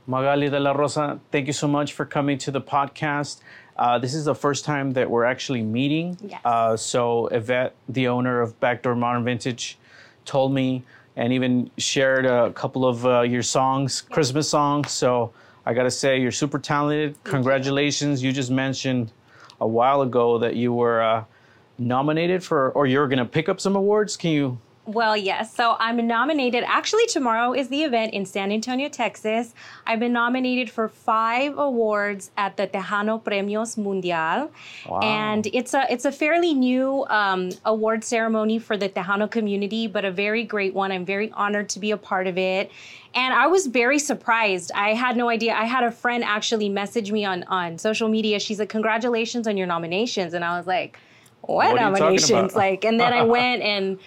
Magali de la Rosa, thank you so much for coming to the podcast. This is the first time that we're actually meeting. Yes. So Yvette, the owner of Backdoor Modern Vintage, told me and even shared a couple of your songs, Christmas songs. So I got to say, you're super talented. Congratulations. You just mentioned a while ago that you were nominated for, or you're going to pick up some awards. Can you? Well, yes. So I'm nominated. Actually, tomorrow is the event in San Antonio, Texas. I've been nominated for 5 awards at the Tejano Premios Mundial. Wow. And it's a fairly new award ceremony for the Tejano community, but a very great one. I'm very honored to be a part of it. And I was very surprised. I had no idea. I had a friend actually message me on social media. She's like, congratulations on your nominations. And I was like, what nominations? Like, and then I went and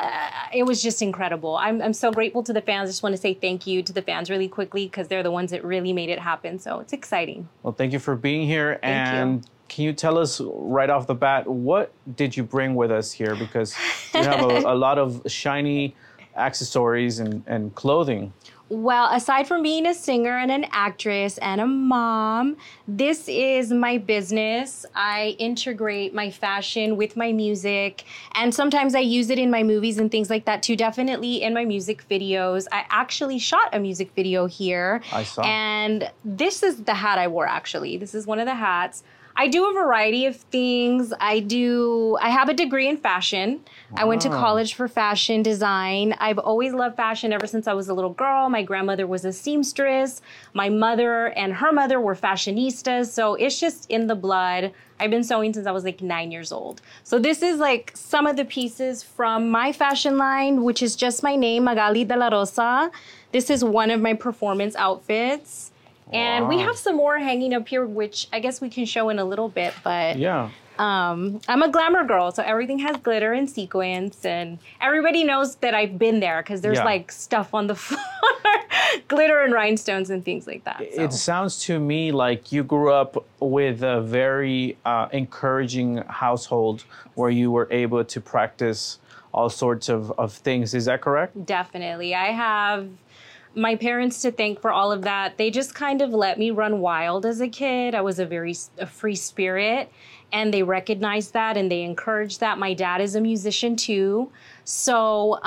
it was just incredible. I'm so grateful to the fans. I just want to say thank you to the fans really quickly because they're the ones that really made it happen. So it's exciting. Well, thank you for being here. Thank you. Can you tell us right off the bat, what did you bring with us here? Because you have a lot of shiny accessories and clothing. Well, aside from being a singer and an actress and a mom, this is my business. I integrate my fashion with my music, and sometimes I use it in my movies and things like that too. Definitely in my music videos. I actually shot a music video here. I saw. And this is the hat I wore, actually. This is one of the hats. I do a variety of things. I have a degree in fashion. Wow. I went to college for fashion design. I've always loved fashion ever since I was a little girl. My grandmother was a seamstress. My mother and her mother were fashionistas. So it's just in the blood. I've been sewing since I was like 9 years old. So this is like some of the pieces from my fashion line, which is just my name, Magali de la Rosa. This is one of my performance outfits. And we have some more hanging up here, which I guess we can show in a little bit. But yeah, I'm a glamour girl, so everything has glitter and sequins, and everybody knows that I've been there because there's like stuff on the floor, glitter and rhinestones and things like that. So. It sounds to me like you grew up with a very encouraging household where you were able to practice all sorts of things. Is that correct? Definitely. I have my parents to thank for all of that. They just kind of let me run wild as a kid. I was a free spirit, and they recognized that and they encouraged that. My dad is a musician too. So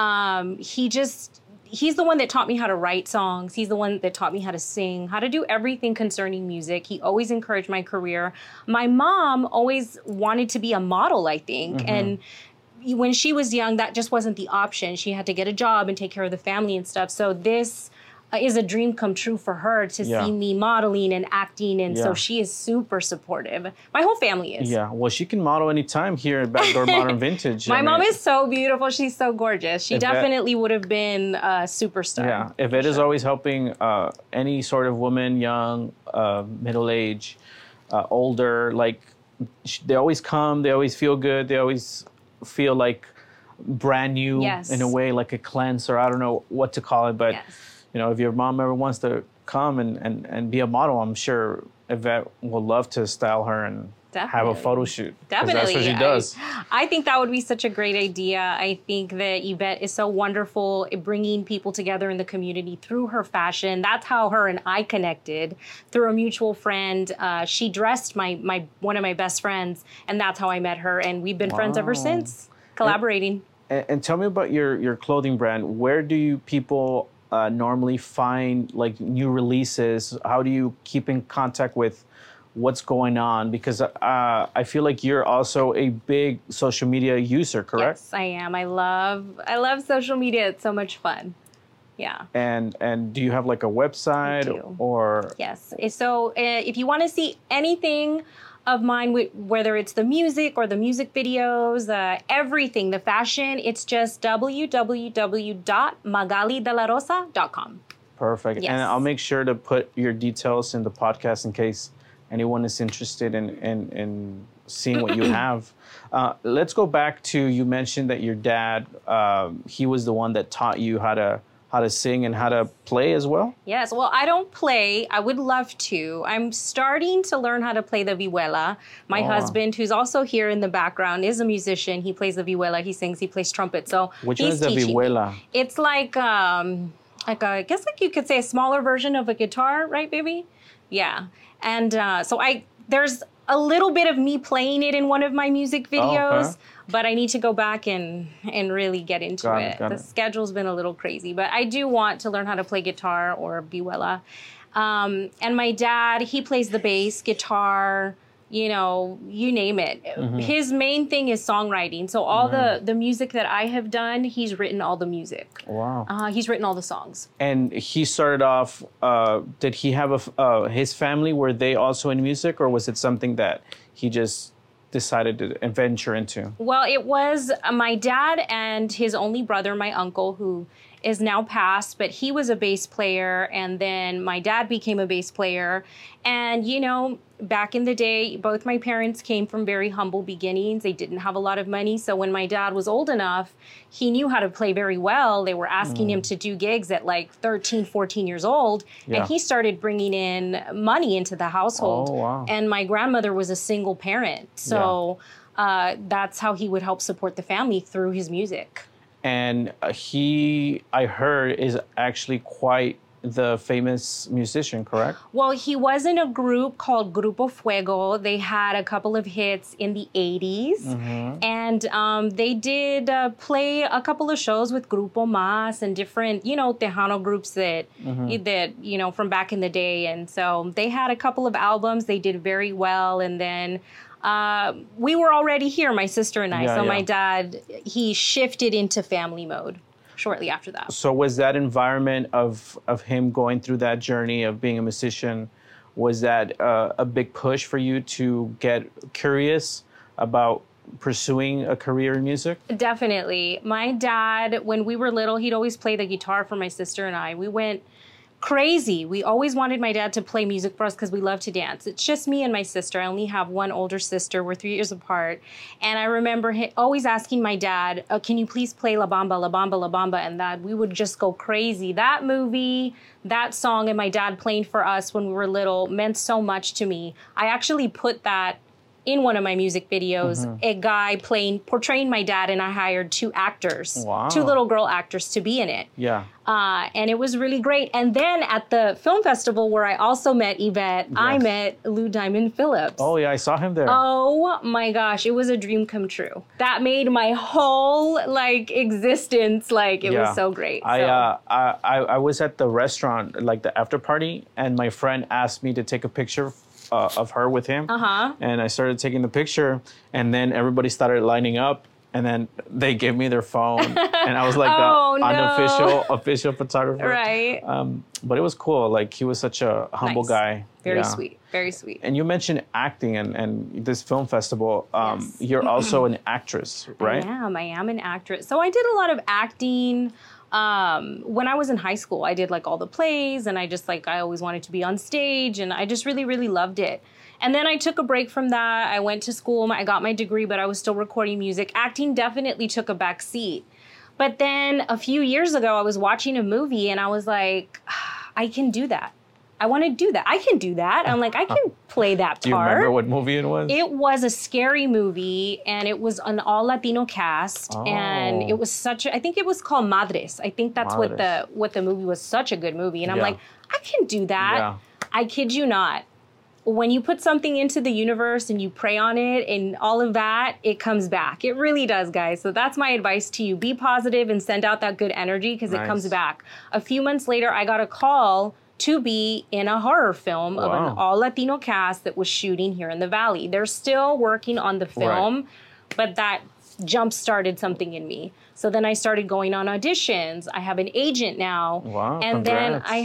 he's the one that taught me how to write songs. He's the one that taught me how to sing, how to do everything concerning music. He always encouraged my career. My mom always wanted to be a model, I think. Mm-hmm. And when she was young, that just wasn't the option. She had to get a job and take care of the family and stuff. So this is a dream come true for her to see me modeling and acting. And so she is super supportive. My whole family is. Yeah, well, she can model anytime here at Backdoor Modern Vintage. My mom is so beautiful. She's so gorgeous. She definitely would have been a superstar. Yeah, Yvette is always helping any sort of woman, young, middle-aged, older. Like, they always come, they always feel good, they always feel like brand new in a way, like a cleanse, or I don't know what to call it, but you know, if your mom ever wants to come and be a model, I'm sure Yvette will love to style her and have a photo shoot. Definitely. That's what she does. I think that would be such a great idea. I think that Yvette is so wonderful at bringing people together in the community through her fashion. That's how her and I connected, through a mutual friend. She dressed my one of my best friends, and that's how I met her. And we've been friends ever since, collaborating. And tell me about your clothing brand. Where do people normally find like new releases? How do you keep in contact with what's going on? Because I feel like you're also a big social media user, correct? Yes, I am. I love social media. It's so much fun. Yeah. And do you have like a website or? Yes. So if you want to see anything of mine, whether it's the music or the music videos, everything, the fashion, it's just www.magaliDelaRosa.com. Perfect. Yes. And I'll make sure to put your details in the podcast in case anyone is interested in seeing what you have. Let's go back to, you mentioned that your dad, he was the one that taught you how to sing and how to play as well? Yes. Well, I don't play. I would love to. I'm starting to learn how to play the vihuela. My husband, who's also here in the background, is a musician. He plays the vihuela. He sings. He plays trumpet. So which one is the vihuela? It's like, how like I guess like you could say a smaller version of a guitar, right, baby? Yeah. And so there's a little bit of me playing it in one of my music videos, but I need to go back and really get into it. The schedule's been a little crazy, but I do want to learn how to play guitar or vihuela. And my dad, he plays the bass, guitar, you know, you name it. Mm-hmm. His main thing is songwriting. So all the music that I have done, he's written all the music. Wow. He's written all the songs. And he started off, did he have his family, were they also in music, or was it something that he just decided to venture into? Well, it was my dad and his only brother, my uncle, who is now passed, but he was a bass player, and then my dad became a bass player. And, you know, back in the day, both my parents came from very humble beginnings. They didn't have a lot of money. So when my dad was old enough, he knew how to play very well. They were asking him to do gigs at like 13, 14 years old. Yeah. And he started bringing in money into the household. Oh, wow. And my grandmother was a single parent. So that's how he would help support the family through his music. And he, I heard, is actually quite the famous musician, correct? Well, he was in a group called Grupo Fuego. They had a couple of hits in the 80s. Mm-hmm. And they did play a couple of shows with Grupo Más and different, you know, Tejano groups that, you know, from back in the day. And so they had a couple of albums. They did very well. And then we were already here, my sister and I. My dad, he shifted into family mode shortly after that. So was that environment of him going through that journey of being a musician, was that a big push for you to get curious about pursuing a career in music? Definitely. My dad, when we were little, he'd always play the guitar for my sister and I. We went crazy. We always wanted my dad to play music for us because we love to dance. It's just me and my sister. I only have one older sister. We're 3 years apart. And I remember always asking my dad, can you please play La Bamba, La Bamba, La Bamba? And that we would just go crazy. That movie, that song, and my dad playing for us when we were little meant so much to me. I actually put that in one of my music videos, a guy portraying my dad, and I hired 2 actors, 2 little girl actors to be in it. Yeah. And it was really great. And then at the film festival where I also met Yvette, I met Lou Diamond Phillips. Oh, yeah, I saw him there. Oh, my gosh. It was a dream come true. That made my whole, existence, it was so great. I was at the restaurant, the after party, and my friend asked me to take a picture of her with him. And I started taking the picture, and then everybody started lining up, and then they gave me their phone, and I was like official photographer. Right. But it was cool. He was such a humble guy. Very sweet. Very sweet. And you mentioned acting and this film festival. Yes. You're also an actress, right? I am an actress. So I did a lot of acting. When I was in high school, I did all the plays, and I always wanted to be on stage, and I just really, really loved it. And then I took a break from that. I went to school, I got my degree, but I was still recording music. Acting definitely took a back seat. But then a few years ago, I was watching a movie, and I was like, I can do that. I want to do that. I can do that. I'm like, I can play that part. Do you remember what movie it was? It was a scary movie, and it was an all-Latino cast. Oh. And it was I think it was called Madres. I think that's what the movie was, such a good movie. And I'm like, I can do that. Yeah. I kid you not. When you put something into the universe and you pray on it and all of that, it comes back. It really does, guys. So that's my advice to you. Be positive and send out that good energy because it comes back. A few months later, I got a call to be in a horror film of an all-Latino cast that was shooting here in the Valley. They're still working on the film, but that jump-started something in me. So then I started going on auditions. I have an agent now. Wow, and congrats. Then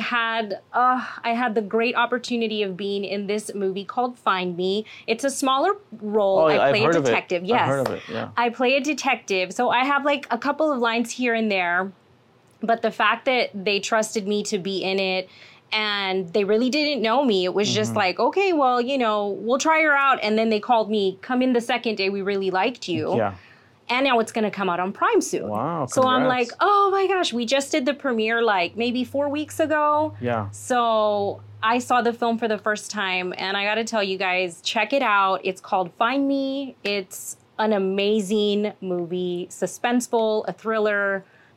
I had the great opportunity of being in this movie called Find Me. It's a smaller role. Oh, I play a detective. Yes. I've heard of it, yeah. I play a detective. So I have a couple of lines here and there. But the fact that they trusted me to be in it, and they really didn't know me. It was just okay, well, we'll try her out. And then they called me, come in the second day. We really liked you. Yeah. And now it's going to come out on Prime soon. Wow, so I'm like, oh my gosh, we just did the premiere maybe 4 weeks ago. Yeah. So I saw the film for the first time, and I got to tell you guys, check it out. It's called Find Me. It's an amazing movie, suspenseful, a thriller,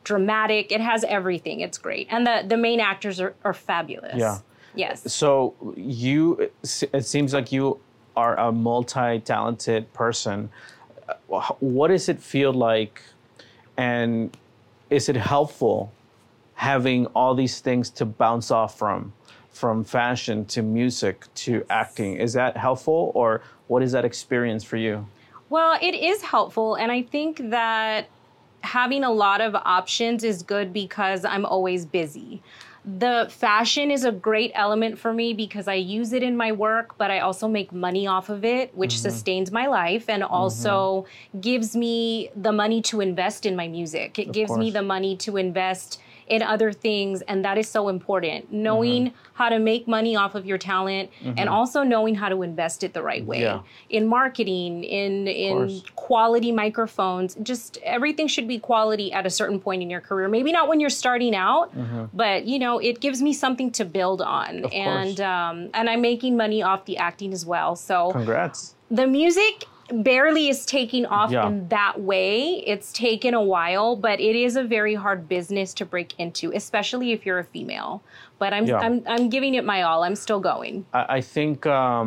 dramatic. It has everything. It's great. And the main actors are fabulous. Yeah. Yes. So it seems like you are a multi-talented person. What does it feel like, and is it helpful having all these things to bounce off from fashion to music to acting? Is that helpful, or what is that experience for you? Well, it is helpful, and I think that having a lot of options is good because I'm always busy. The fashion is a great element for me because I use it in my work, but I also make money off of it, which sustains my life and also gives me the money to invest in my music. It gives me the money to invest in other things, and that is so important. Knowing how to make money off of your talent and also knowing how to invest it the right way. In marketing, in quality microphones, just everything should be quality at a certain point in your career. Maybe not when you're starting out, but you know, it gives me something to build on. And I'm making money off the acting as well. So congrats. The music barely is taking off in that way. It's taken a while, but it is a very hard business to break into, especially if you're a female. But I'm giving it my all. I'm still going. I think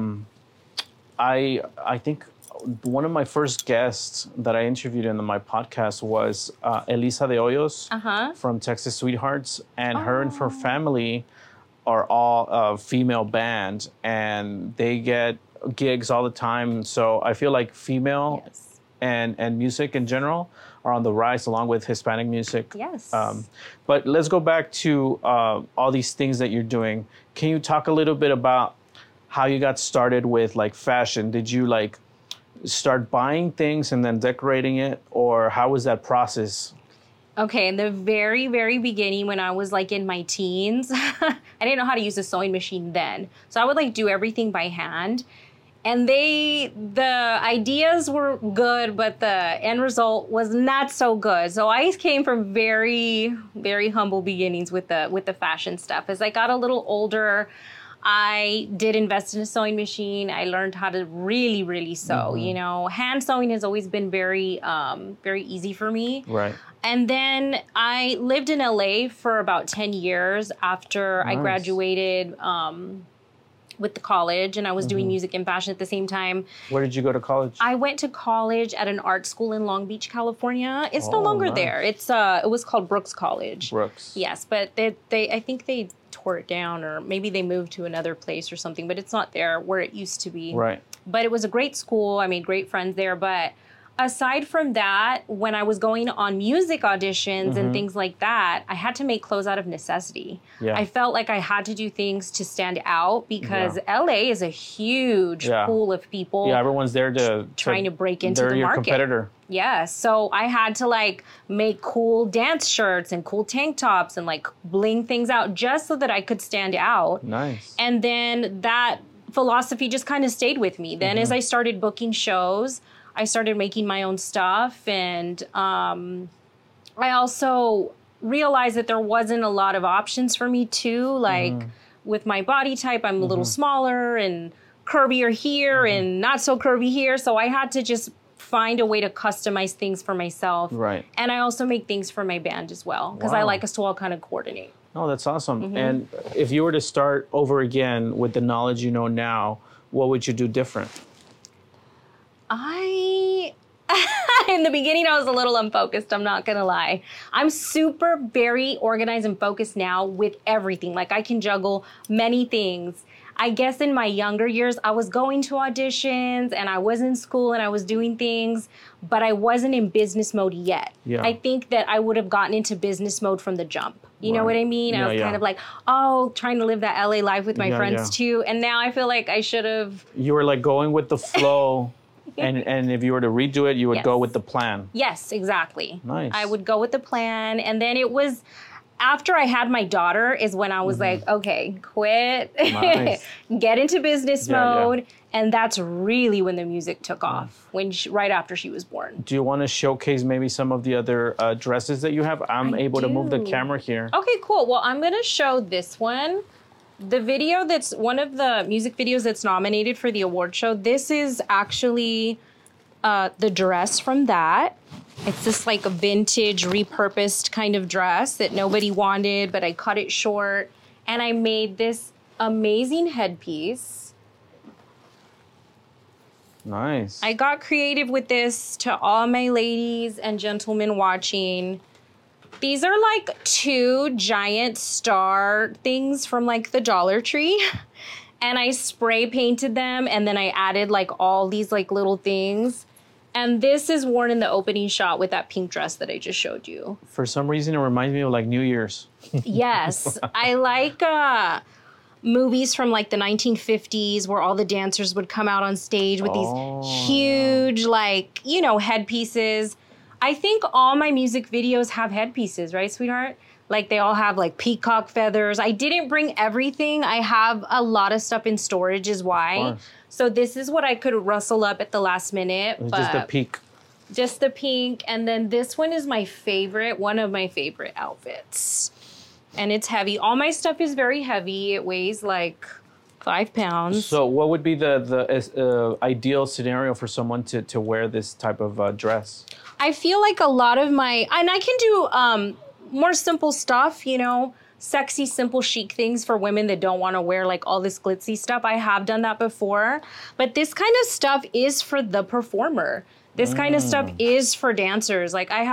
I think one of my first guests that I interviewed in my podcast was Elisa de Hoyos from Texas Sweethearts, and her and her family are all a female band, and they get gigs all the time. So I feel like female and music in general are on the rise, along with Hispanic music. Yes. But let's go back to all these things that you're doing. Can you talk a little bit about how you got started with like fashion? Did you like start buying things and then decorating it, or how was that process? Okay, in the very, very beginning, when I was like in my teens, I didn't know how to use a sewing machine then. So I would like do everything by hand. And the ideas were good, but the end result was not so good. So I came from very, very humble beginnings with the fashion stuff. As I got a little older, I did invest in a sewing machine. I learned how to really, really sew. You know, hand sewing has always been very, very easy for me. Right. And then I lived in LA for about 10 years after I graduated with the college, and I was doing music and fashion at the same time. Where did you go to college? I went to college at an art school in Long Beach, California. It's no longer there. It was called Brooks College. Brooks. Yes, but they I think they tore it down, or maybe they moved to another place or something, but it's not there where it used to be. Right. But it was a great school. I made great friends there, but aside from that, when I was going on music auditions and things like that, I had to make clothes out of necessity. Yeah. I felt like I had to do things to stand out because LA is a huge pool of people. Yeah, everyone's there trying to break into the market. They're your competitor. Yeah, so I had to like make cool dance shirts and cool tank tops and like bling things out just so that I could stand out. Nice. And then that philosophy just kind of stayed with me. Then as I started booking shows, I started making my own stuff, and I also realized that there wasn't a lot of options for me too. Like with my body type, I'm a little smaller and curvier here and not so curvy here. So I had to just find a way to customize things for myself. Right. And I also make things for my band as well, because I like us to all kind of coordinate. Oh, that's awesome. And if you were to start over again with the knowledge you know now, what would you do different? In the beginning, I was a little unfocused, I'm not gonna lie. I'm very organized and focused now with everything. Like I can juggle many things. I guess in my younger years, I was going to auditions and I was in school and I was doing things, but I wasn't in business mode yet. Yeah. I think that I would have gotten into business mode from the jump. You know what I mean? I was kind of like, trying to live that LA life with my friends too. And now I feel like I should have. You were like going with the flow. And if you were to redo it, you would go with the plan. Yes, exactly. Nice. I would go with the plan. And then it was after I had my daughter is when I was like, okay, quit, get into business mode. And that's really when the music took off, right after she was born. Do you want to showcase maybe some of the other dresses that you have? I'm able to move the camera here. Okay, cool. Well, I'm going to show this one. The video that's one of the music videos that's nominated for the award show, this is actually the dress from that. It's this like a vintage repurposed kind of dress that nobody wanted, but I cut it short. And I made this amazing headpiece. Nice. I got creative with this to all my ladies and gentlemen watching. These are like 2 giant star things from like the Dollar Tree. And I spray painted them, and then I added like all these like little things. And this is worn in the opening shot with that pink dress that I just showed you. For some reason, it reminds me of like New Year's. Yes. I like movies from like the 1950s where all the dancers would come out on stage with these huge, like, you know, headpieces. I think all my music videos have headpieces, right, sweetheart? Like they all have like peacock feathers. I didn't bring everything. I have a lot of stuff in storage is why. So this is what I could rustle up at the last minute. It's just the peak. Just the pink. And then this one is my favorite, one of my favorite outfits. And it's heavy. All my stuff is very heavy. It weighs like 5 pounds. So what would be the ideal scenario for someone to wear this type of dress? I feel like a lot of my, and I can do more simple stuff, you know, sexy, simple, chic things for women that don't want to wear like all this glitzy stuff. I have done that before, but this kind of stuff is for the performer. This kind of stuff is for dancers. Like I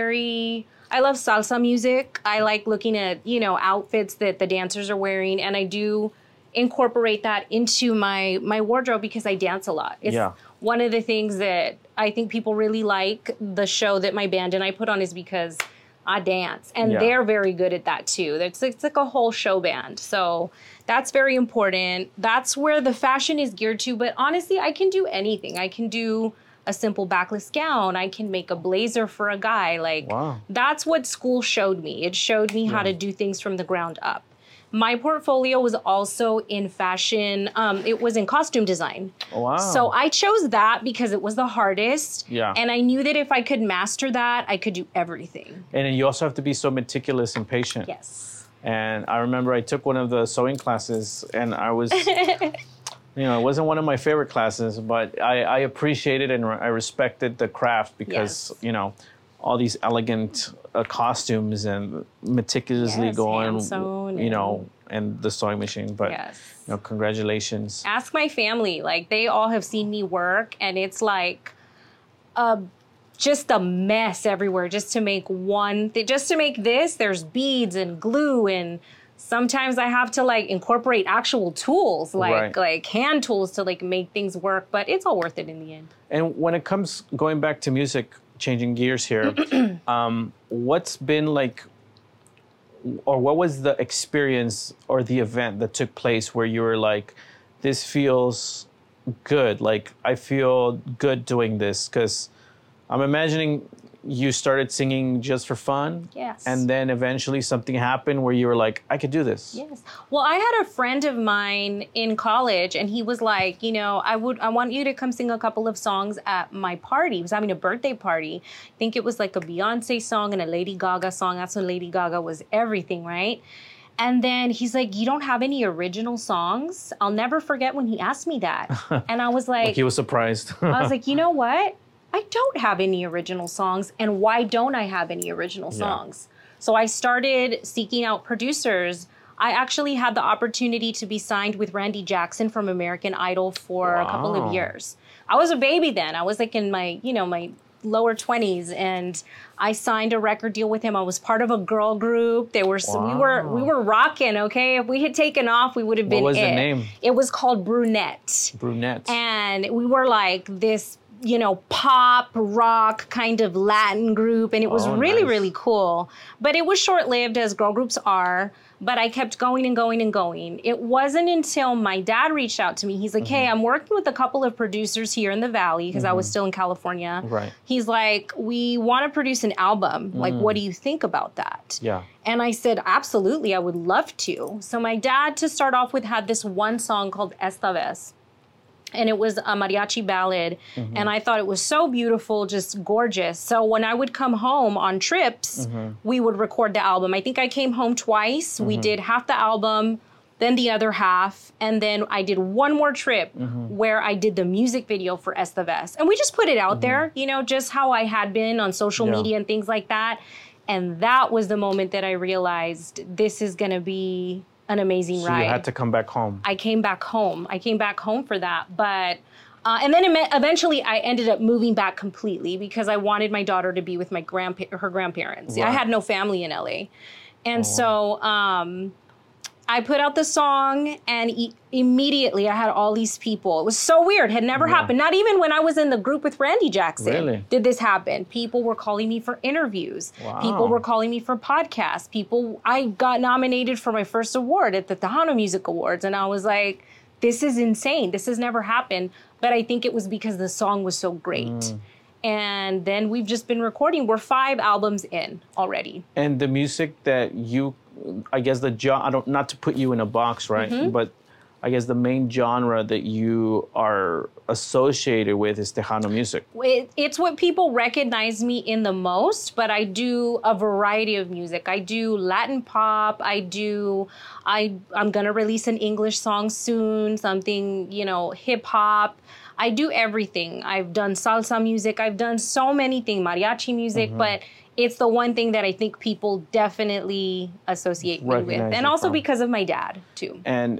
love salsa music. I like looking at, you know, outfits that the dancers are wearing, and I do incorporate that into my wardrobe because I dance a lot. It's one of the things that I think people really like the show that my band and I put on is because I dance, and they're very good at that too. It's like a whole show band. So that's very important. That's where the fashion is geared to. But honestly, I can do anything. I can do a simple backless gown. I can make a blazer for a guy. Like that's what school showed me. It showed me how to do things from the ground up. My portfolio was also in fashion. It was in costume design. Wow. So I chose that because it was the hardest. Yeah. And I knew that if I could master that, I could do everything. And then you also have to be so meticulous and patient. Yes. And I remember I took one of the sewing classes, and I was, you know, it wasn't one of my favorite classes, but I appreciated and I respected the craft because, you know, all these elegant costumes and meticulously going, you know, and the sewing machine. But, you know, congratulations. Ask my family. Like, they all have seen me work, and it's like just a mess everywhere just to make just to make this. There's beads and glue, and sometimes I have to like incorporate actual tools, like hand tools to like make things work, but it's all worth it in the end. And when it comes going back to music, changing gears here, what's been like, or what was the experience or the event that took place where you were like, this feels good, like I feel good doing this? Because I'm imagining you started singing just for fun. Yes. And then eventually something happened where you were like, I could do this. Yes. Well, I had a friend of mine in college, and he was like, you know, I want you to come sing a couple of songs at my party. He was having a birthday party. I think it was like a Beyonce song and a Lady Gaga song. That's when Lady Gaga was everything, right? And then he's like, you don't have any original songs? I'll never forget when he asked me that. And I was like he was surprised. I was like, you know what? I don't have any original songs, and why don't I have any original songs? So I started seeking out producers. I actually had the opportunity to be signed with Randy Jackson from American Idol for a couple of years. I was a baby then. I was like in my, you know, my lower 20s, and I signed a record deal with him. I was part of a girl group. We were rocking, okay? If we had taken off, we would have been it. What was the name? It was called Brunette. Brunette. And we were like this, you know, pop, rock kind of Latin group. And it was really, really cool. But it was short-lived, as girl groups are. But I kept going and going and going. It wasn't until my dad reached out to me. He's like, hey, I'm working with a couple of producers here in the Valley, because I was still in California. Right. He's like, we want to produce an album. Like, what do you think about that? Yeah. And I said, absolutely, I would love to. So my dad, to start off with, had this one song called Esta Vez. And it was a mariachi ballad. And I thought it was so beautiful, just gorgeous. So when I would come home on trips, we would record the album. I think I came home twice. We did half the album. then the other half, and then I did one more trip where I did the music video for Esta Vez. And we just put it out there, you know, just how I had been on social media and things like that. And that was the moment that I realized this is going to be an amazing ride. You had to come back home. I came back home. I came back home for that. But, and then eventually I ended up moving back completely because I wanted my daughter to be with my her grandparents. Right. I had no family in LA. And so I put out the song and immediately I had all these people. It was so weird. It had never happened. Not even when I was in the group with Randy Jackson did this happen. People were calling me for interviews. Wow. People were calling me for podcasts. I got nominated for my first award at the Tejano Music Awards. And I was like, this is insane. This has never happened. But I think it was because the song was so great. And then we've just been recording. We're 5 albums in already. And the music that you, I guess not to put you in a box, right? But I guess the main genre that you are associated with is Tejano music. It's what people recognize me in the most, but I do a variety of music. I do Latin pop. I'm going to release an English song soon, something, you know, hip hop. I do everything. I've done salsa music. I've done so many things, mariachi music, but it's the one thing that I think people definitely associate me with. And also because of my dad, too. And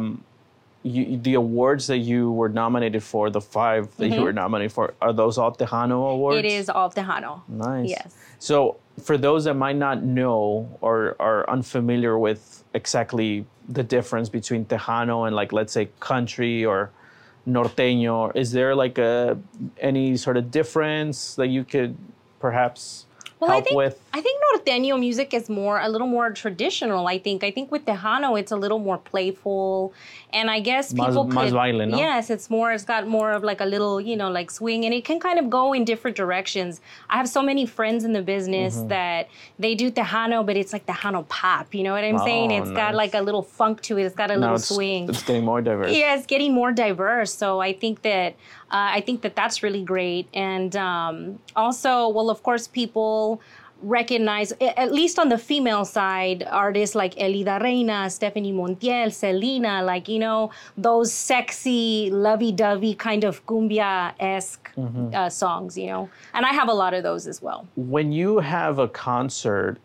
the awards that you were nominated for, the 5 that you were nominated for, are those all Tejano awards? It is all Tejano. Nice. Yes. So for those that might not know or are unfamiliar with exactly the difference between Tejano and, like, let's say country or norteño, is there like any sort of difference that you could perhaps help with? I think norteño music is a little more traditional. I think with Tejano it's a little more playful, and I guess people más baile, no? Yes, it's got more of like a little, you know, like swing, and it can kind of go in different directions. I have so many friends in the business that they do Tejano, but it's like Tejano pop. You know what I'm saying? It's got like a little funk to it. It's got a little swing. It's getting more diverse. Yeah, it's getting more diverse. So I think that that's really great. And also, well, of course, people recognize, at least on the female side, artists like Elida Reina, Stephanie Montiel, Selena, like, you know, those sexy, lovey-dovey kind of cumbia-esque songs, you know. And I have a lot of those as well. When you have a concert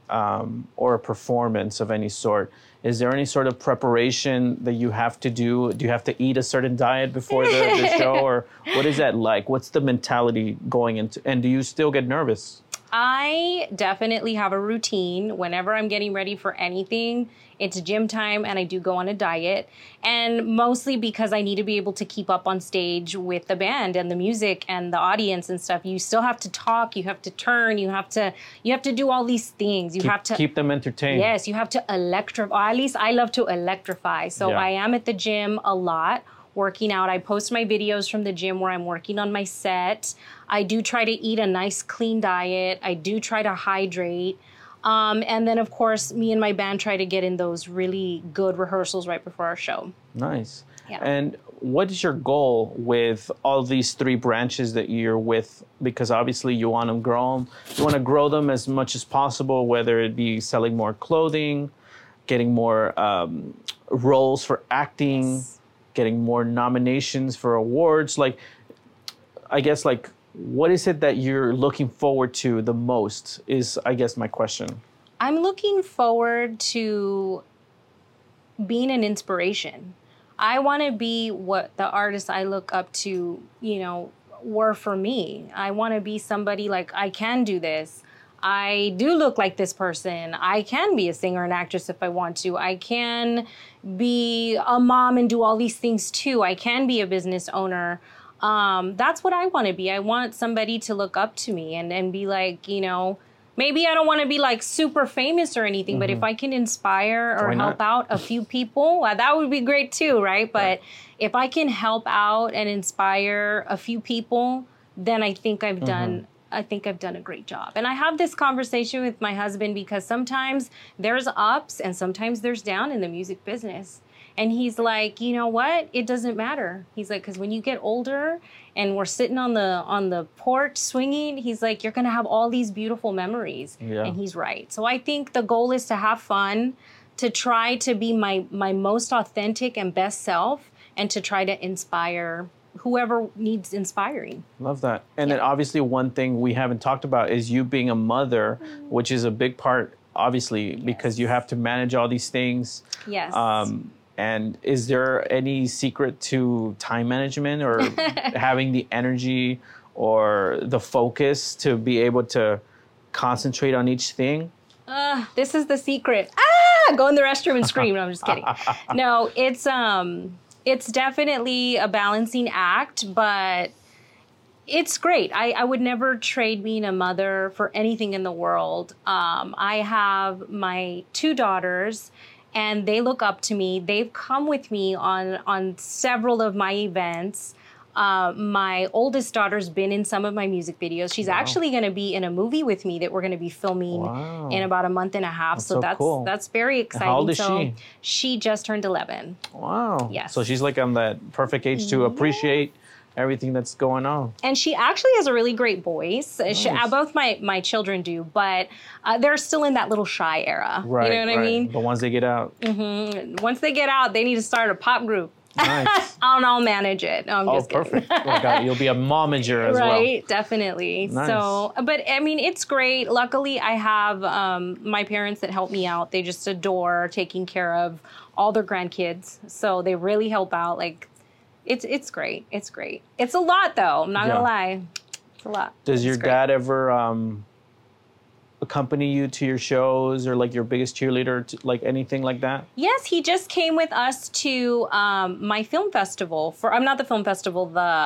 or a performance of any sort, is there any sort of preparation that you have to do? Do you have to eat a certain diet before the show? Or what is that like? What's the mentality going into? And do you still get nervous? I definitely have a routine. Whenever I'm getting ready for anything, it's gym time, and I do go on a diet. And mostly because I need to be able to keep up on stage with the band and the music and the audience and stuff. You still have to talk, you have to turn, you have to do all these things. You have to keep them entertained. Yes, you have to electrify. At least I love to electrify. So I am at the gym a lot, working out. I post my videos from the gym where I'm working on my set. I do try to eat a nice clean diet. I do try to hydrate. And then, of course, me and my band try to get in those really good rehearsals right before our show. Nice. Yeah. And what is your goal with all these 3 branches that you're with? Because obviously you want to grow them. You want to grow them as much as possible, whether it be selling more clothing, getting more roles for acting, getting more nominations for awards. Like, I guess, like, what is it that you're looking forward to the most is, I guess, my question. I'm looking forward to being an inspiration. I want to be what the artists I look up to, you know, were for me. I want to be somebody like, I can do this. I do look like this person. I can be a singer and actress if I want to. I can be a mom and do all these things too. I can be a business owner. That's what I want to be. I want somebody to look up to me and be like, you know, maybe I don't want to be like super famous or anything, but if I can inspire or help out a few people, that would be great too, right? But if I can help out and inspire a few people, then I think I've done a great job. And I have this conversation with my husband because sometimes there's ups and sometimes there's down in the music business. And he's like, you know what? It doesn't matter. He's like, because when you get older and we're sitting on the porch swinging, he's like, you're going to have all these beautiful memories. Yeah. And he's right. So I think the goal is to have fun, to try to be my most authentic and best self, and to try to inspire whoever needs inspiring. Love that. And then obviously one thing we haven't talked about is you being a mother, which is a big part, obviously, because you have to manage all these things. Yes. And is there any secret to time management or having the energy or the focus to be able to concentrate on each thing? This is the secret. Go in the restroom and scream. No, I'm just kidding. No, it's definitely a balancing act, but it's great. I would never trade being a mother for anything in the world. I have my 2 daughters, and they look up to me. They've come with me on several of my events. My oldest daughter's been in some of my music videos. She's actually going to be in a movie with me that we're going to be filming in about a month and a half. So that's cool. That's very exciting. How old is she? She just turned 11. Wow. Yes. So she's like on that perfect age to appreciate everything that's going on. And she actually has a really great voice. Nice. Both my children do, but they're still in that little shy era. Right. You know what I mean? But once they get out. Once they get out, they need to start a pop group. Nice. I'll manage it. No, I'm just kidding. Perfect. Oh, God, you'll be a momager as well. Right, definitely. Nice. So, but I mean, it's great. Luckily, I have my parents that help me out. They just adore taking care of all their grandkids. So they really help out. Like, it's great. It's great. It's a lot, though. I'm not gonna lie. It's a lot. Does your dad ever accompany you to your shows, or like your biggest cheerleader, like anything like that? Yes, he just came with us to my film festival. I'm not the film festival,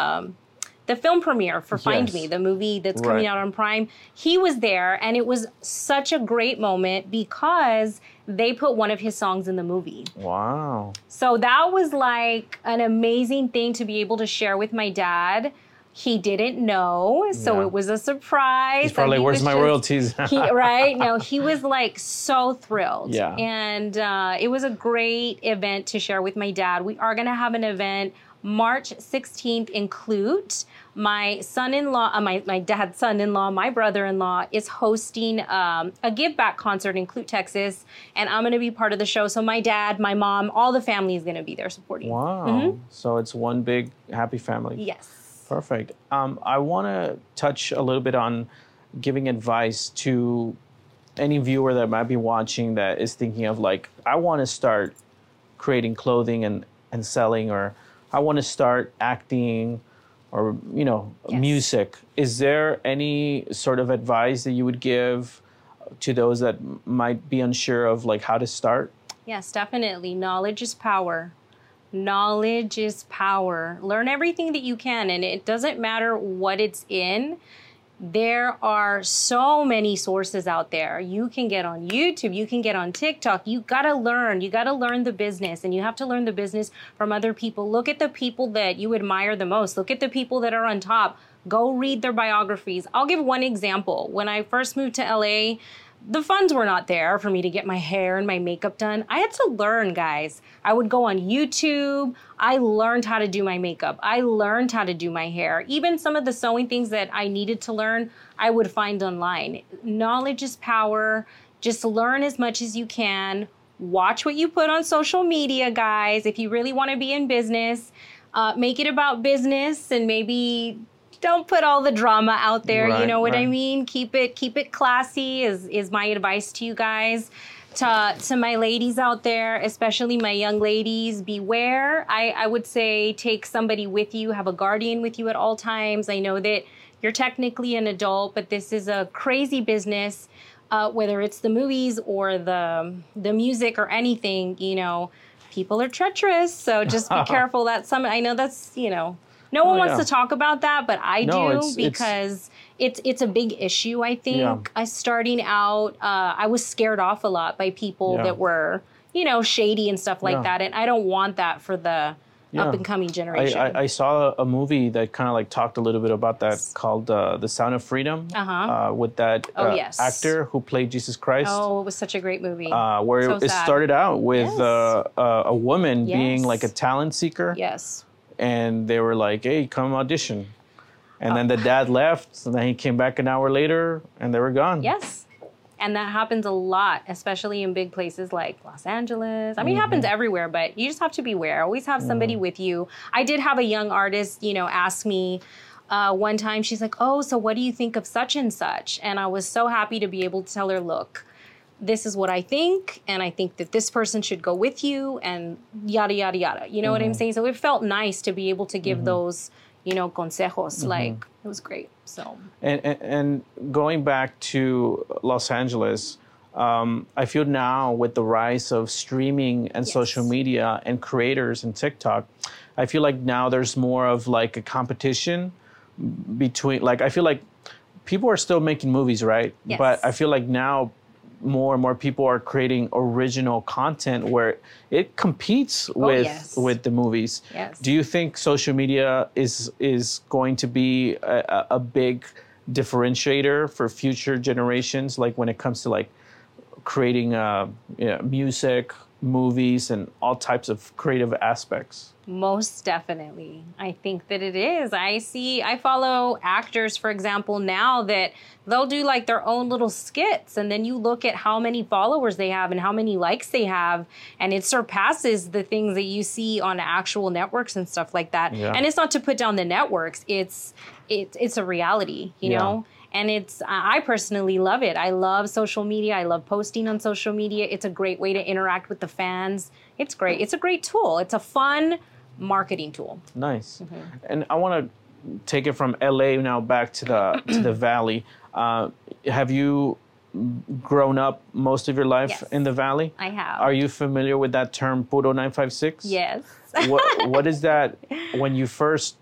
the film premiere for Find Me, the movie that's coming out on Prime. He was there, and it was such a great moment because they put one of his songs in the movie. Wow. So that was like an amazing thing to be able to share with my dad. He didn't know, so it was a surprise. He's probably like, where's my royalties? Right? No, he was like so thrilled. Yeah. And it was a great event to share with my dad. We are going to have an event March 16th in Clute. My son-in-law, my dad's son-in-law, my brother-in-law is hosting a give back concert in Clute, Texas, and I'm going to be part of the show. So my dad, my mom, all the family is going to be there supporting. Wow. So it's one big happy family. Yes. Perfect. I want to touch a little bit on giving advice to any viewer that might be watching that is thinking of like, I want to start creating clothing and selling, or I want to start acting, or, you know, music. Is there any sort of advice that you would give to those that might be unsure of like how to start? Yes, definitely. Knowledge is power. Knowledge is power. Learn everything that you can, and it doesn't matter what it's in. There are so many sources out there. You can get on YouTube, you can get on TikTok. You gotta learn. You gotta learn the business, and you have to learn the business from other people. Look at the people that you admire the most. Look at the people that are on top. Go read their biographies. I'll give one example. When I first moved to LA, the funds were not there for me to get my hair and my makeup done. I had to learn, guys. I would go on YouTube. I learned how to do my makeup. I learned how to do my hair. Even some of the sewing things that I needed to learn, I would find online. Knowledge is power. Just learn as much as you can. Watch what you put on social media, guys. If you really want to be in business, make it about business, and maybe don't put all the drama out there. You know what I mean? Keep it classy is my advice to you guys. To my ladies out there, especially my young ladies, beware. I would say take somebody with you, have a guardian with you at all times. I know that you're technically an adult, but this is a crazy business. Whether it's the movies or the music or anything, you know, people are treacherous. So just be careful. I know that's, you know, no one wants to talk about that, but I do, because it's a big issue, I think. Starting out, I was scared off a lot by people that were, you know, shady and stuff like that. And I don't want that for the up-and-coming generation. I saw a movie that kind of like talked a little bit about that, called The Sound of Freedom, with that actor who played Jesus Christ. Oh, it was such a great movie. Where it started out with a woman being like a talent seeker. Yes. And they were like, hey, come audition. And then the dad left, and then he came back an hour later, and they were gone. Yes. And that happens a lot, especially in big places like Los Angeles. I mean, it happens everywhere, but you just have to beware. Always have somebody with you. I did have a young artist, ask me one time, she's like, oh, so what do you think of such and such? And I was so happy to be able to tell her, look, this is what I think, and I think that this person should go with you, and yada, yada, yada. You know what I'm saying? So it felt nice to be able to give those, consejos. Like, it was great. So. And going back to Los Angeles, I feel now with the rise of streaming and social media and creators and TikTok, I feel like now there's more of like a competition between, like, I feel like people are still making movies, right? Yes. But I feel like now more and more people are creating original content where it competes with the movies. Yes. Do you think social media is going to be a big differentiator for future generations, like when it comes to like creating music, movies, and all types of creative aspects? Most definitely. I think that it is. I follow actors, for example, now that they'll do like their own little skits, and then you look at how many followers they have and how many likes they have, and it surpasses the things that you see on actual networks and stuff like that. Yeah. And it's not to put down the networks. It's a reality, you know? And I personally love it. I love social media. I love posting on social media. It's a great way to interact with the fans. It's great. It's a great tool. It's a fun marketing tool. Nice. And I want to take it from LA now back to the Valley. Have you grown up most of your life in the Valley? I have. Are you familiar with that term, Puro 956? Yes. What is that when you first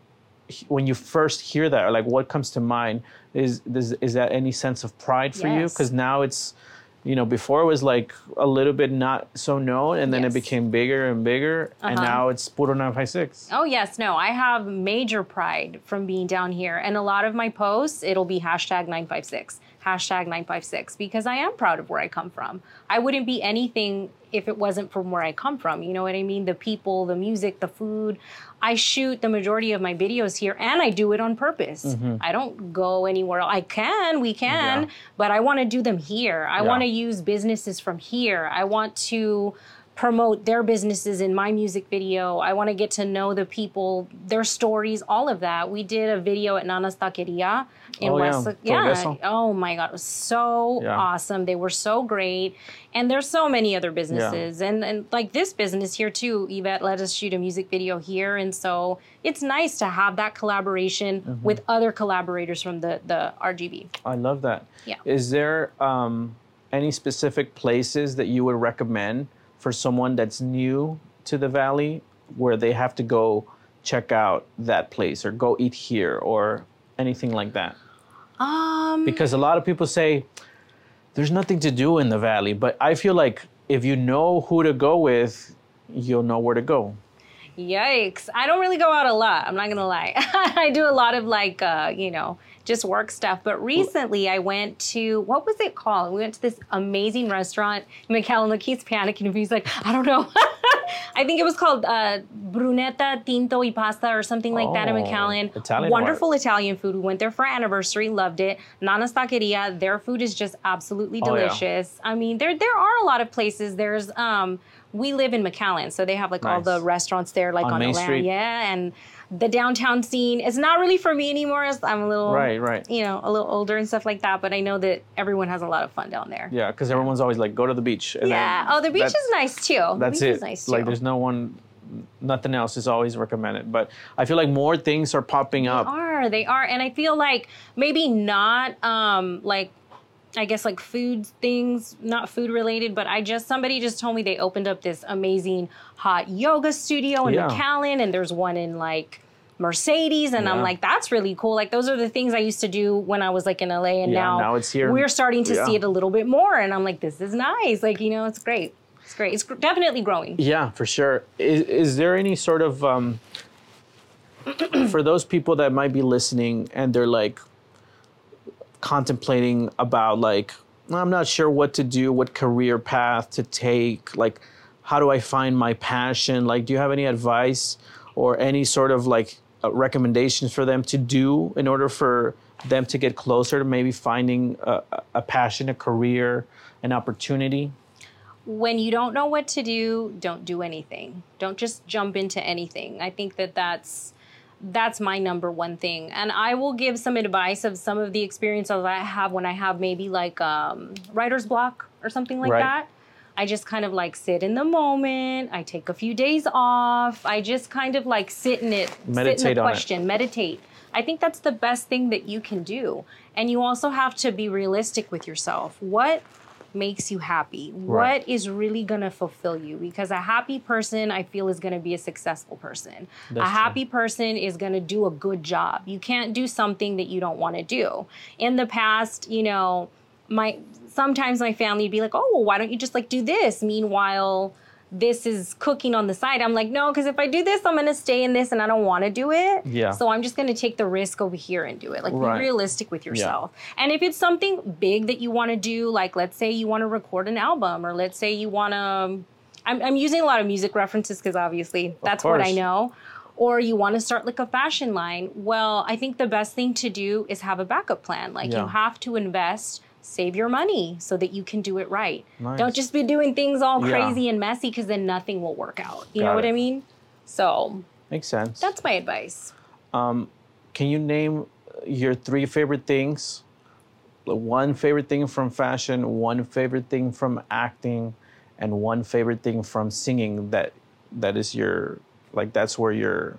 hear that, or like what comes to mind? Is that any sense of pride for you? Because now it's, before it was like a little bit not so known, and then it became bigger and bigger, and now it's Puro 956. Oh, yes. No, I have major pride from being down here. And a lot of my posts, it'll be hashtag 956, hashtag 956, because I am proud of where I come from. I wouldn't be anything if it wasn't from where I come from. You know what I mean? The people, the music, the food. I shoot the majority of my videos here, and I do it on purpose. I don't go anywhere else. We can, but I want to do them here. I want to use businesses from here. I want to promote their businesses in my music video. I want to get to know the people, their stories, all of that. We did a video at Nana's Taqueria in West. Yeah. Oh my God, it was so awesome. They were so great. And there's so many other businesses. And like this business here too, Yvette let us shoot a music video here. And so it's nice to have that collaboration with other collaborators from the RGV. I love that. Yeah. Is there any specific places that you would recommend for someone that's new to the Valley where they have to go check out that place or go eat here or anything like that? Because a lot of people say there's nothing to do in the Valley, but I feel like if you know who to go with, you'll know where to go. Yikes. I don't really go out a lot. I'm not going to lie. I do a lot of like, just work stuff. But recently I went to, what was it called? We went to this amazing restaurant in McAllen. Look, he's panicking if he's like, I don't know. I think it was called Brunetta, Tinto y Pasta or something like that in McAllen. Italian Wonderful Italian food. We went there for our anniversary, loved it. Nana's Taqueria, their food is just absolutely delicious. I mean, there are a lot of places. There's, we live in McAllen, so they have like all the restaurants there, like on Main the land. Street. Yeah, and the downtown scene is not really for me anymore as I'm a little, right. a little older and stuff like that. But I know that everyone has a lot of fun down there. Yeah, because everyone's always like, go to the beach. And the beach is nice too. That's Is nice too. Like there's nothing else is always recommended. But I feel like more things are popping up. They are. And I feel like maybe not I guess like food things, not food related, but somebody just told me they opened up this amazing hot yoga studio in McAllen, and there's one in like Mercedes, and I'm like, that's really cool. Like those are the things I used to do when I was like in LA, and now it's here. We're starting to see it a little bit more, and I'm like, this is nice. Like, it's great. It's great. It's definitely growing. Yeah, for sure. Is there any sort of, for those people that might be listening and they're like, contemplating about like, I'm not sure what to do, what career path to take, like how do I find my passion? Like, do you have any advice or any sort of like recommendations for them to do in order for them to get closer to maybe finding a passion, a career, an opportunity? When you don't know what to do, don't do anything. Don't just jump into anything. I think that's my number one thing. And I will give some advice of some of the experiences I have when I have maybe like writer's block or something like that. I just kind of like sit in the moment. I take a few days off. I just kind of like sit in it, meditate sit in the on question, meditate. I think that's the best thing that you can do. And you also have to be realistic with yourself. What makes you happy? What is really going to fulfill you? Because a happy person, I feel, is going to be a successful person. That's a happy person is going to do a good job. You can't do something that you don't want to do. In the past, you know, sometimes my family would be like, oh, well, why don't you just like do this? Meanwhile, this is cooking on the side. I'm like, no, because if I do this, I'm going to stay in this and I don't want to do it. Yeah. So I'm just going to take the risk over here and do it. Like, be realistic with yourself. Yeah. And if it's something big that you want to do, like, let's say you want to record an album, or let's say you want to, I'm using a lot of music references because obviously that's what I know. Or you want to start like a fashion line. Well, I think the best thing to do is have a backup plan. Like, you have to invest, save your money so that you can do it right. Nice. Don't just be doing things all crazy and messy, because then nothing will work out. You know what I mean? So makes sense. That's my advice. Can you name your 3 favorite things? One favorite thing from fashion, one favorite thing from acting, and one favorite thing from singing that is your, like, that's where you're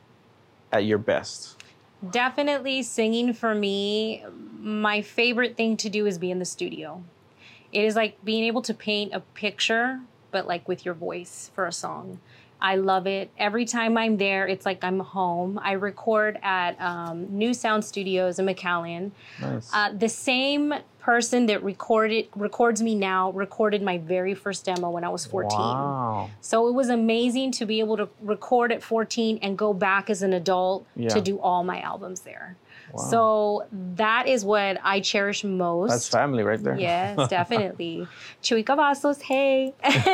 at your best. Definitely singing for me. My favorite thing to do is be in the studio. It is like being able to paint a picture, but like with your voice for a song. I love it. Every time I'm there, it's like I'm home. I record at New Sound Studios in McAllen. Nice. The same person that records me now recorded my very first demo when I was 14. Wow. So it was amazing to be able to record at 14 and go back as an adult to do all my albums there. Wow. So that is what I cherish most. That's family right there. Yes, definitely. Chuy Cavazos, hey.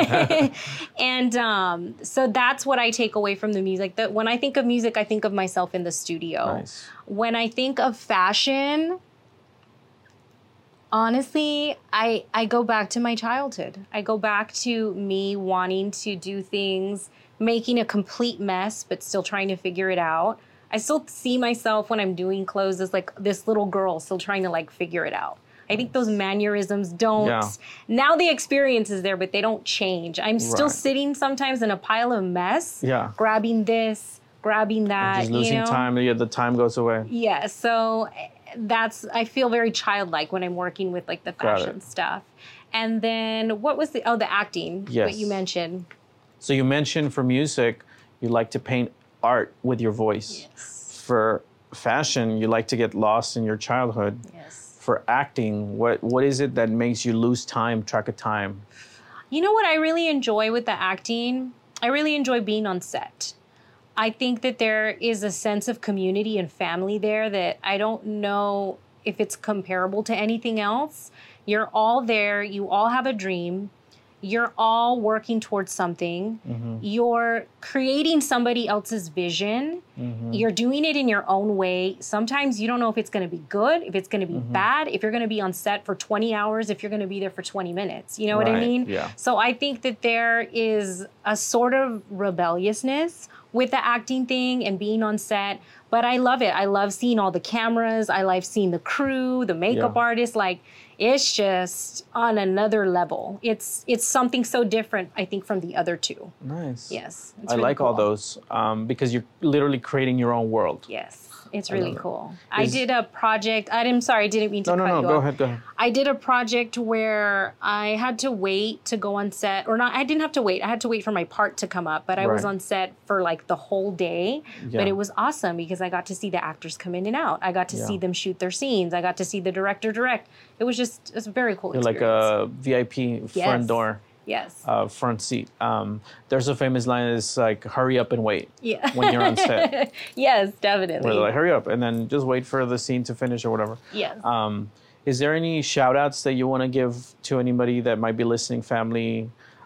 And so that's what I take away from the music. That when I think of music, I think of myself in the studio. Nice. When I think of fashion, honestly, I go back to my childhood. I go back to me wanting to do things, making a complete mess, but still trying to figure it out. I still see myself when I'm doing clothes as like this little girl still trying to like figure it out. I think those mannerisms don't, now the experience is there, but they don't change. I'm still sitting sometimes in a pile of mess, grabbing this, grabbing that. Just losing time, the time goes away. Yeah, so I feel very childlike when I'm working with like the fashion stuff. And then what was the acting that you mentioned. So you mentioned for music, you like to paint art with your voice. Yes. For fashion, you like to get lost in your childhood. Yes. For acting, what is it that makes you lose track of time? You know what I really enjoy with the acting? I really enjoy being on set. I think that there is a sense of community and family there that I don't know if it's comparable to anything else. You're all there. You all have a dream. You're all working towards something. Mm-hmm. You're creating somebody else's vision. Mm-hmm. You're doing it in your own way. Sometimes you don't know if it's going to be good, if it's going to be bad, if you're going to be on set for 20 hours, if you're going to be there for 20 minutes. You know what I mean? Yeah. So I think that there is a sort of rebelliousness with the acting thing and being on set. But I love it. I love seeing all the cameras. I love seeing the crew, the makeup artists. Like, it's just on another level. It's something so different, I think, from the other two. Nice. Yes. I really like all those because you're literally creating your own world. Yes. It's really cool. I did a project. I'm sorry, I didn't mean to cut you off. Go ahead. I did a project where I had to wait to go on set. Or not, I didn't have to wait. I had to wait for my part to come up. But I was on set for like the whole day. Yeah. But it was awesome because I got to see the actors come in and out. I got to see them shoot their scenes. I got to see the director direct. It was a very cool experience. Like a VIP front door. Yes. Front seat. There's a famous line that's like, hurry up and wait. Yeah. When you're on set. Yes, definitely. Where they're like, hurry up, and then just wait for the scene to finish or whatever. Yes. Is there any shout outs that you want to give to anybody that might be listening, family,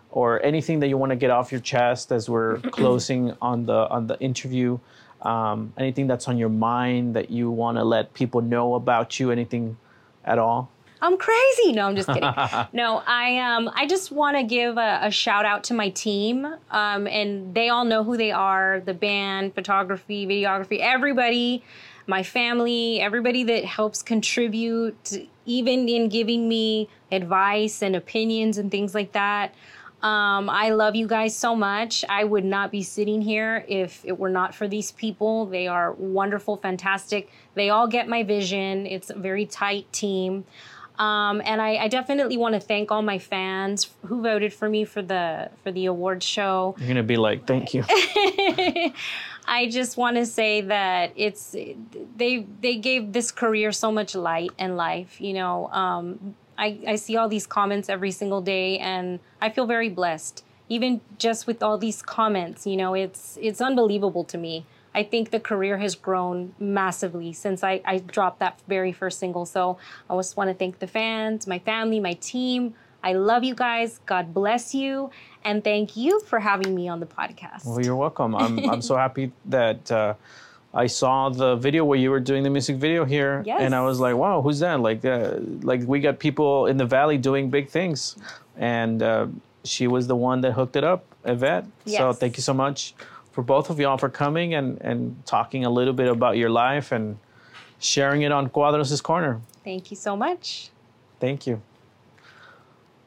or anything that you want to get off your chest as we're closing on the interview. Anything that's on your mind that you want to let people know about you, anything at all? I'm crazy. No, I'm just kidding. No, I just want to give a shout out to my team. And they all know who they are, the band, photography, videography, everybody, my family, everybody that helps contribute, even in giving me advice and opinions and things like that. I love you guys so much. I would not be sitting here if it were not for these people. They are wonderful, fantastic. They all get my vision. It's a very tight team. And I definitely want to thank all my fans who voted for me for the awards show. You're gonna be like, thank you. I just want to say that they gave this career so much light and life. You know, I see all these comments every single day, and I feel very blessed. Even just with all these comments, you know, it's unbelievable to me. I think the career has grown massively since I dropped that very first single. So I just want to thank the fans, my family, my team. I love you guys. God bless you. And thank you for having me on the podcast. Well, you're welcome. I'm so happy that I saw the video where you were doing the music video here. Yes. And I was like, wow, who's that? Like we got people in the Valley doing big things. And she was the one that hooked it up, Yvette. Yes. So thank you so much for both of y'all for coming and talking a little bit about your life and sharing it on Cuadros' Corner. Thank you so much. Thank you.